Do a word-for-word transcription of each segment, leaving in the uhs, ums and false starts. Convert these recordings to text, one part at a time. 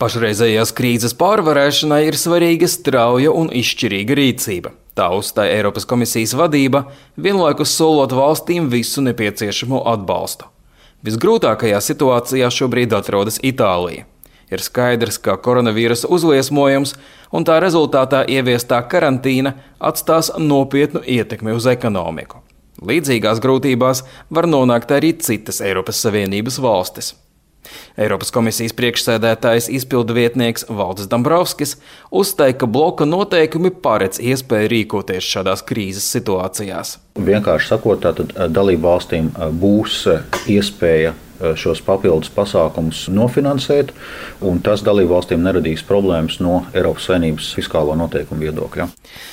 Pašreizējās krīzes pārvarēšanai ir svarīga strauja un izšķirīga rīcība. Tā uzstāja Eiropas komisijas vadība, vienlaikus solot valstīm visu nepieciešamo atbalstu. Visgrūtākajā situācijā šobrīd atrodas Itālija. Ir skaidrs, ka koronavīrusa uzliesmojums un tā rezultātā ieviestā karantīna atstās nopietnu ietekmi uz ekonomiku. Līdzīgās grūtībās var nonākt arī citas Eiropas Savienības valstis. Eiropas komisijas priekšsēdētājs izpildu vietnieks Valdis Dombrovskis uzstāja, ka bloka noteikumi paredz iespēju rīkoties šādās krīzes situācijās. Vienkārši sakot, tātad dalību valstīm būs iespēja šos papildus pasākumus nofinansēt, un tas dalību valstīm neradīs problēmas no Eiropas Savienības fiskālo noteikumu viedokļa.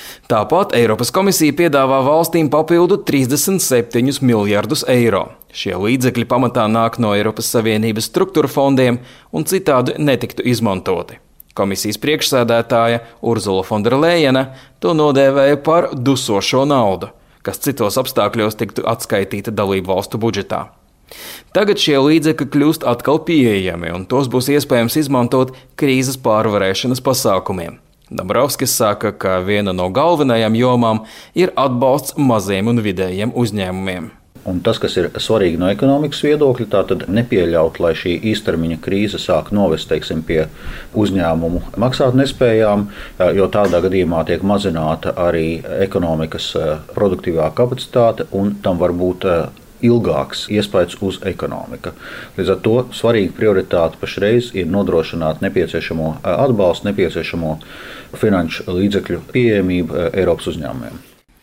Tāpat Eiropas komisija piedāvā valstīm papildu trīsdesmit septiņus miljardus eiro. Šie līdzekļi pamatā nāk no Eiropas Savienības struktūra fondiem un citādi netiktu izmantoti. Komisijas priekšsēdētāja Urzula Fonderlejena to nodēvēja par dusošo naudu, kas citos apstākļos tiktu atskaitīta dalību valstu budžetā. Tagad šie līdzekļi kļūst atkal pieejami, un tos būs iespējams izmantot krīzes pārvarēšanas pasākumiem. Dombrovskis saka, ka viena no galvenajām jomām ir atbalsts maziem un vidējiem uzņēmumiem. Un tas, kas ir svarīgi no ekonomikas viedokļa, tātad nepieļaut, lai šī īstermiņa krīze sāk novest, teiksim, pie uzņēmumu maksātnespējām, jo tādā gadījumā tiek mazināta arī ekonomikas produktīvā kapacitāte, un tam var būt ilgāks iespējas uz ekonomiku. Līdz ar to svarīga prioritāte pašreiz ir nodrošināt nepieciešamo atbalstu, nepieciešamo finanšu līdzekļu pieejamību Eiropas uzņēmumiem.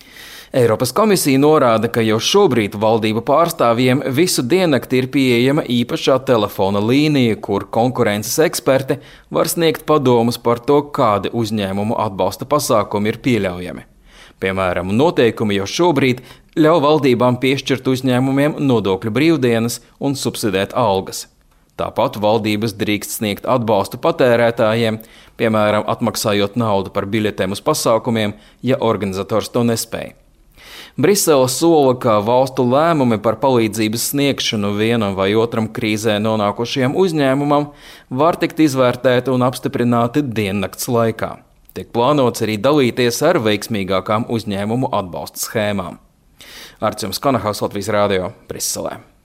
Eiropas komisija norāda, ka jau šobrīd valdību pārstāvjiem visu diennakti ir pieejama īpašā telefona līnija, kur konkurences eksperti var sniegt padomus par to, kādi uzņēmumu atbalsta pasākumi ir pieļaujami. Piemēram, noteikumi jau šobrīd ļauj valdībām piešķirt uzņēmumiem nodokļu brīvdienas un subsidēt algas. Tāpat valdības drīkst sniegt atbalstu patērētājiem, piemēram, atmaksājot naudu par biļetēm uz pasākumiem, ja organizators to nespēj. Brisele sola, ka valstu lēmumi par palīdzības sniegšanu vienam vai otram krīzē nonākušajam uzņēmumam var tikt izvērtēti un apstiprināti diennakts laikā. Tiek plānots arī dalīties ar veiksmīgākām uzņēmumu atbalsta schēmām. Arčuns Konahaus, Latvijas Rādio, Briselē.